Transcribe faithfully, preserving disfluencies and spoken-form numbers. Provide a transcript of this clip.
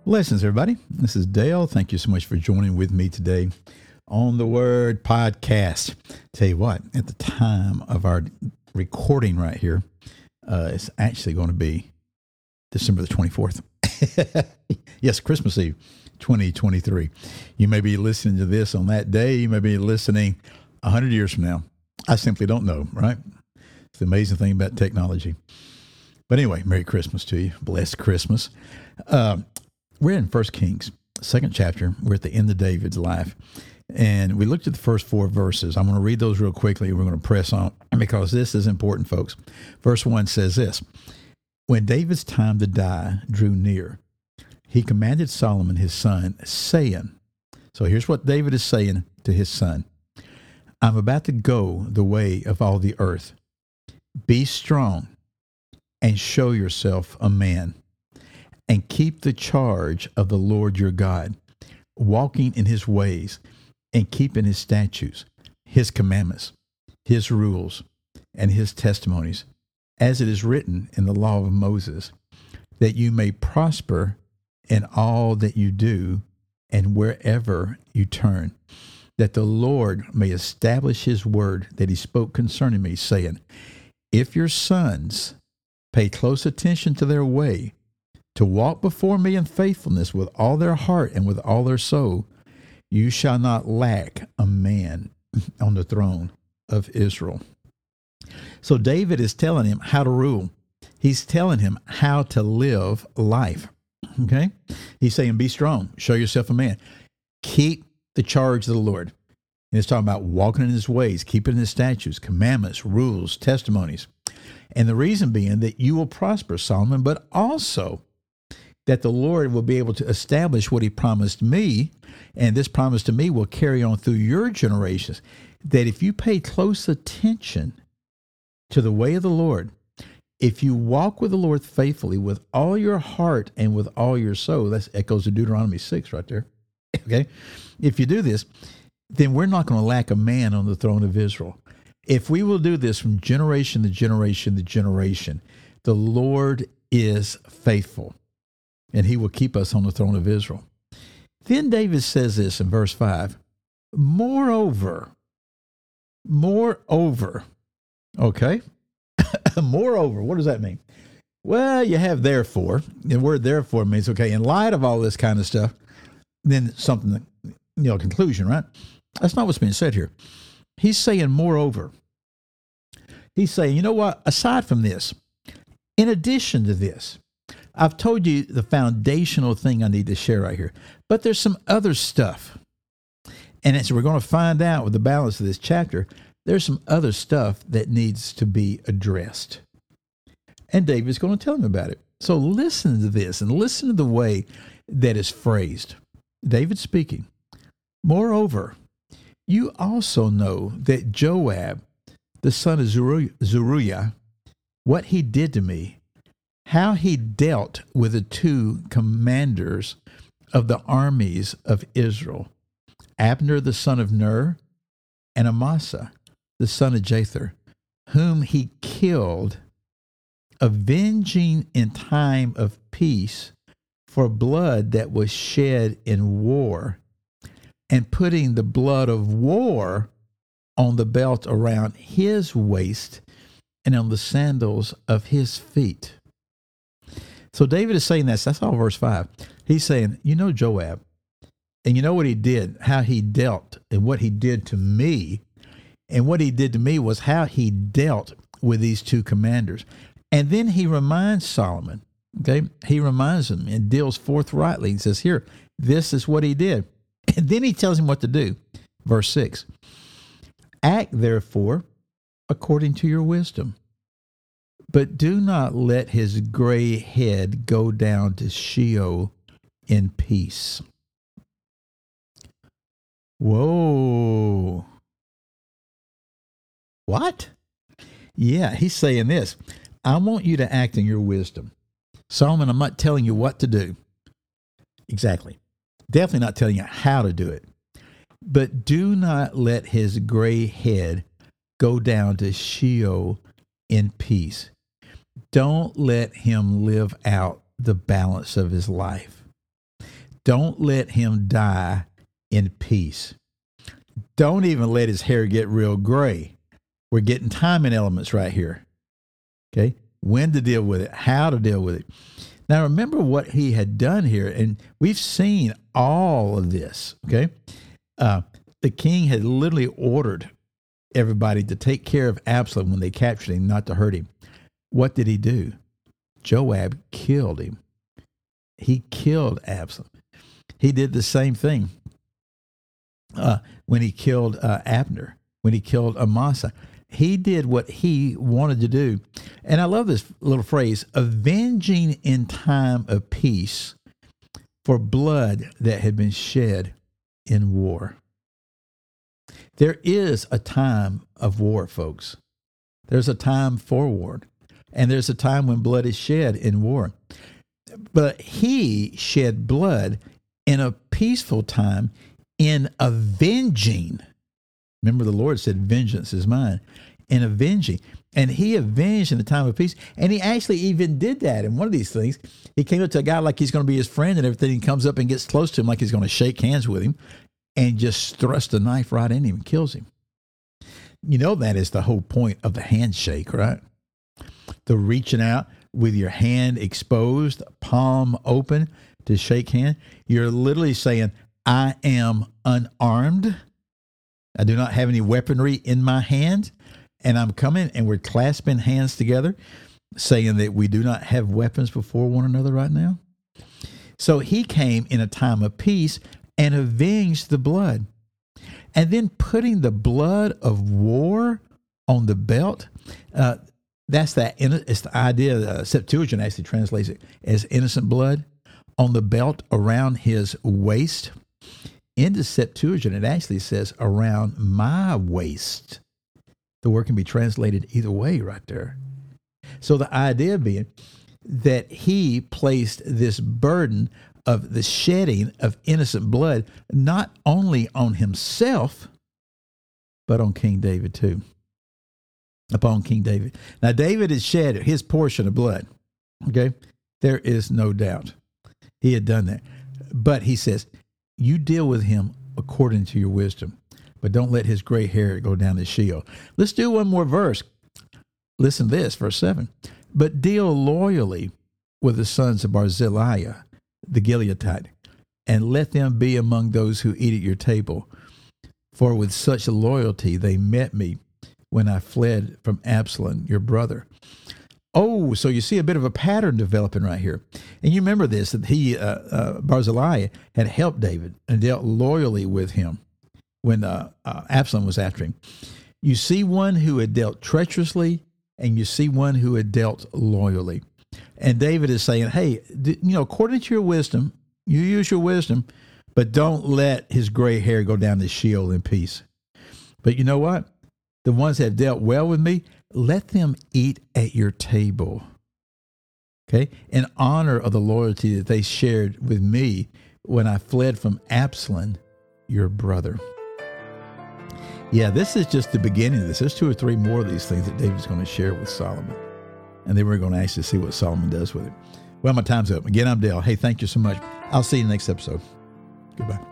Blessings, everybody. This is Dale. Thank you so much for joining with me today on the Word Podcast. Tell you what, at the time of our recording right here, uh, it's actually going to be December the twenty-fourth. Yes, Christmas Eve, twenty twenty-three. You may be listening to this on that day. You may be listening one hundred years from now. I simply don't know, right? It's the amazing thing about technology. But anyway, Merry Christmas to you. Blessed Christmas. Uh, we're in First Kings, second chapter. We're at the end of David's life. And we looked at the first four verses. I'm going to read those real quickly. We're going to press on because this is important, folks. Verse one says this: When David's time to die drew near, he commanded Solomon his son, saying, so here's what David is saying to his son: I'm about to go the way of all the earth. Be strong and show yourself a man, and keep the charge of the Lord your God, walking in his ways and keeping his statutes, his commandments, his rules, and his testimonies, as it is written in the law of Moses, that you may prosper in all that you do and wherever you turn, that the Lord may establish his word that he spoke concerning me, saying, if your sons pay close attention to their way, to walk before me in faithfulness with all their heart and with all their soul, you shall not lack a man on the throne of Israel. So David is telling him how to rule. He's telling him how to live life. Okay? He's saying, be strong, show yourself a man, keep the charge of the Lord. And it's talking about walking in his ways, keeping his statutes, commandments, rules, testimonies. And the reason being that you will prosper, Solomon, but also that the Lord will be able to establish what he promised me, and this promise to me will carry on through your generations, that if you pay close attention to the way of the Lord, if you walk with the Lord faithfully with all your heart and with all your soul, that echoes to Deuteronomy six right there, okay? If you do this, then we're not going to lack a man on the throne of Israel. If we will do this from generation to generation to generation, the Lord is faithful, and he will keep us on the throne of Israel. Then David says this in verse five, moreover, moreover, okay? Moreover, what does that mean? Well, you have therefore. The word therefore means, okay, in light of all this kind of stuff, then something, you know, conclusion, right? That's not what's being said here. He's saying moreover. He's saying, you know what? Aside from this, in addition to this, I've told you the foundational thing I need to share right here, but there's some other stuff. And as we're going to find out with the balance of this chapter, there's some other stuff that needs to be addressed. And David's going to tell him about it. So listen to this and listen to the way that is phrased. David speaking, moreover, you also know that Joab, the son of Zeruiah, what he did to me, how he dealt with the two commanders of the armies of Israel, Abner the son of Ner, and Amasa the son of Jether, whom he killed, avenging in time of peace for blood that was shed in war, and putting the blood of war on the belt around his waist and on the sandals of his feet. So David is saying this. That's all verse five. He's saying, you know Joab, and you know what he did, how he dealt, and what he did to me. And what he did to me was how he dealt with these two commanders. And then he reminds Solomon, okay, he reminds him and deals forthrightly. He says, here, this is what he did. And then he tells him what to do. Verse six, act therefore according to your wisdom, but do not let his gray head go down to Sheol in peace. Whoa. What? Yeah, he's saying this. I want you to act in your wisdom. Solomon, I'm not telling you what to do. Exactly. Definitely not telling you how to do it. But do not let his gray head go down to Sheol in peace. Don't let him live out the balance of his life. Don't let him die in peace. Don't even let his hair get real gray. We're getting timing elements right here. Okay? When to deal with it, how to deal with it. Now, remember what he had done here, and we've seen all of this, okay? Uh, the king had literally ordered everybody to take care of Absalom when they captured him, not to hurt him. What did he do? Joab killed him. He killed Absalom. He did the same thing uh, when he killed uh, Abner, when he killed Amasa. He did what he wanted to do. And I love this little phrase, avenging in time of peace for blood that had been shed in war. There is a time of war, folks. There's a time for war. And there's a time when blood is shed in war. But he shed blood in a peaceful time in avenging. Remember, the Lord said, vengeance is mine. In avenging. And he avenged in the time of peace. And he actually even did that. In one of these things, he came up to a guy like he's going to be his friend and everything. He comes up and gets close to him like he's going to shake hands with him and just thrusts a knife right in him and kills him. You know, that is the whole point of the handshake, right? The reaching out with your hand exposed, palm open to shake hand. You're literally saying, I am unarmed. I do not have any weaponry in my hand. And I'm coming, and we're clasping hands together, saying that we do not have weapons before one another right now. So he came in a time of peace and avenged the blood. And then putting the blood of war on the belt, uh, that's that. It's the idea. Uh, Septuagint actually translates it as innocent blood on the belt around his waist. In the Septuagint, it actually says around my waist. The word can be translated either way right there. So the idea being that he placed this burden of the shedding of innocent blood not only on himself, but on King David too. Upon King David. Now, David had shed his portion of blood. Okay? There is no doubt. He had done that. But he says, you deal with him according to your wisdom, but don't let his gray hair go down to Sheol. Let's do one more verse. Listen to this, verse seven. But deal loyally with the sons of Barzillai, the Gileadite, and let them be among those who eat at your table. For with such loyalty they met me when I fled from Absalom, your brother. Oh, so you see a bit of a pattern developing right here. And you remember this, that he, uh, uh, Barzillai, had helped David and dealt loyally with him when uh, uh, Absalom was after him. You see one who had dealt treacherously, and you see one who had dealt loyally. And David is saying, hey, you know, according to your wisdom, you use your wisdom, but don't let his gray hair go down to Sheol in peace. But you know what? The ones that have dealt well with me, let them eat at your table. Okay? In honor of the loyalty that they shared with me when I fled from Absalom, your brother. Yeah, this is just the beginning of this. There's two or three more of these things that David's going to share with Solomon. And then we're going to actually see what Solomon does with it. Well, my time's up. Again, I'm Dale. Hey, thank you so much. I'll see you next episode. Goodbye.